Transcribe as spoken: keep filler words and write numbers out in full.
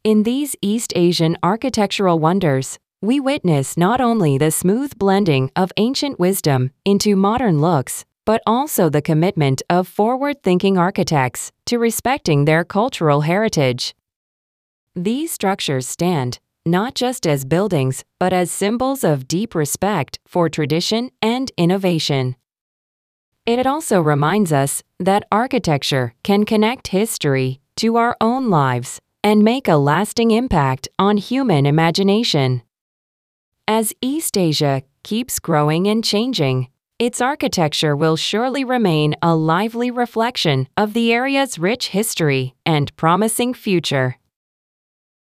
In these East Asian architectural wonders, we witness not only the smooth blending of ancient wisdom into modern looks, but also the commitment of forward-thinking architects to respecting their cultural heritage. These structures stand not just as buildings, but as symbols of deep respect for tradition and innovation. It also reminds us that architecture can connect history to our own lives and make a lasting impact on human imagination. As East Asia keeps growing and changing, its architecture will surely remain a lively reflection of the area's rich history and promising future.